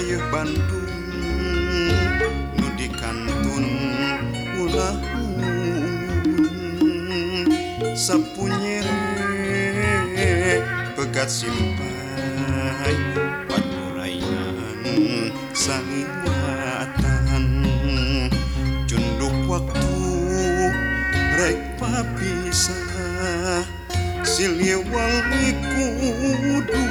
dayeuh Bandung nu di kantun ulah sapunyere pegat simpai paturaian sangiwatan junduk waktu rek papisah Siliwangi kudu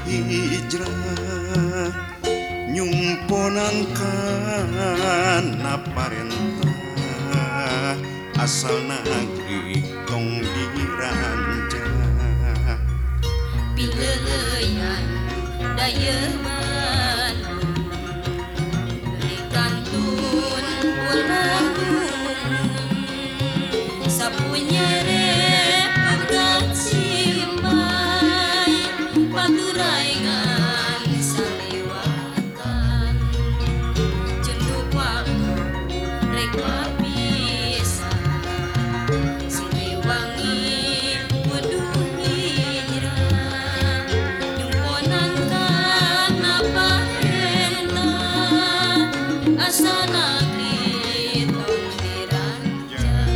hijrah nyumponan kana parentah asal negeri tong diranjah pileuyan dayeuh Bandung di kantun ulah sapunyere pegat simpai paturaingan saliwatan jenduk waktu rek papisah Siliwangi kudu hijrah nyumponan kana parentah asa negeri tong diranjah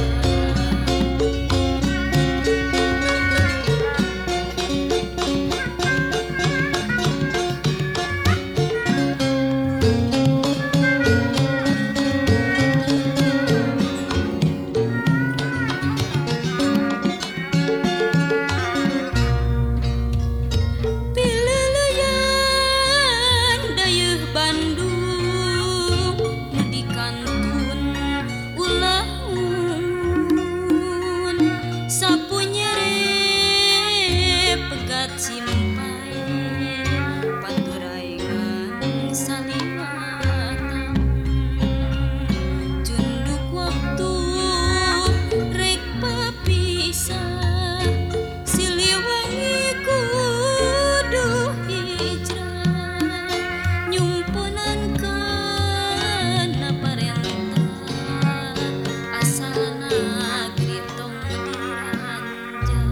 pileuyan dayeuh Bandung nu di kantun ulah sapunyere pegat simpai paturaingan saliwatan junduk waktu rek papisah Siliwangi kudu hijrah nyumponan kana parentah asal negeri tong diranjah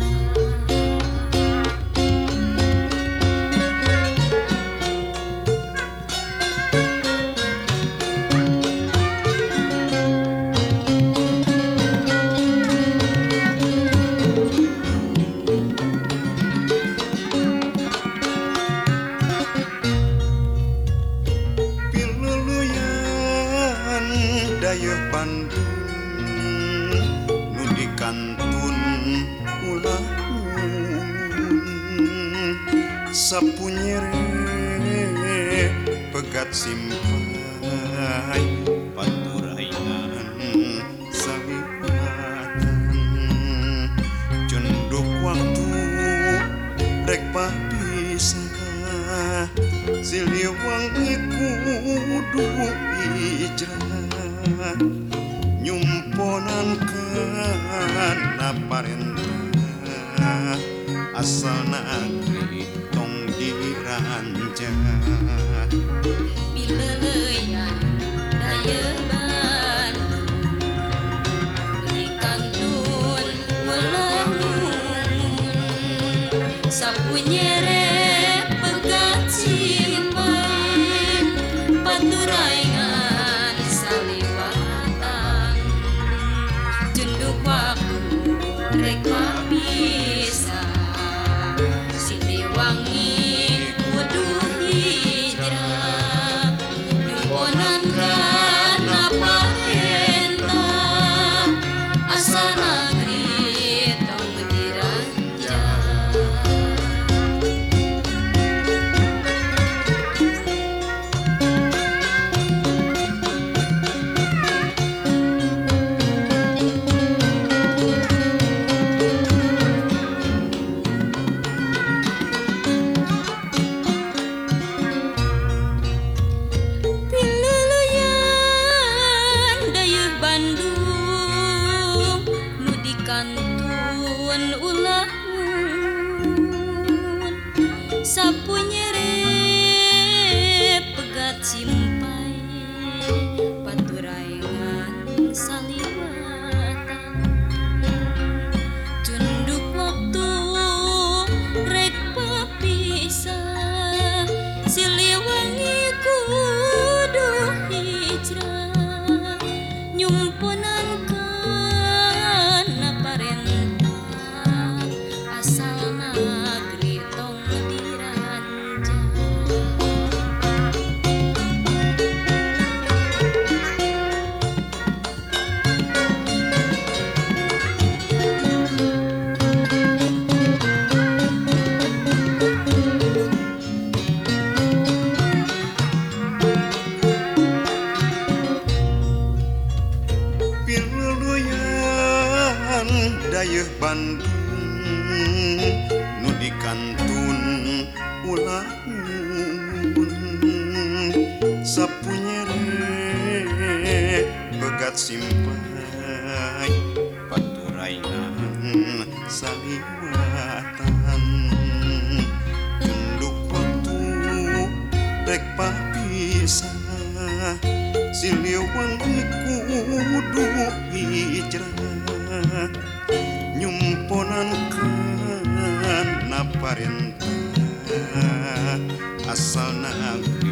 piluluyan dayeuh Bandung nu di kantun ulah sapunyere pegat simpai paturaingan saliwatan junduk waktu rek papisah Siliwangi kudu hijrah nyumponan kana parentah asal negeri tong diranjah pileuyan dayeuh Bandung di kantun ulah sapunyere pegat simpai paturaingan saliwatan junduk waktu rek papisah Siliwangi kudu hijrah nyumponan kana parentah asa negeri tong diranjah pileuyan dayeuh Bandung nu di kantun ulah sapunyere pegat simpai paturaingan saliwatan junduk waktu rek papisah Siliwangi ku nyumpunan kana parentah asal negeri tong diranja. Piluyan dayeuh Bandung nu di kantun ulah sapunyere begat simpai paturainan saliwatan genduk waktu rek papisah siliwang kudu hijrah nyumponan kana parentah asal negeri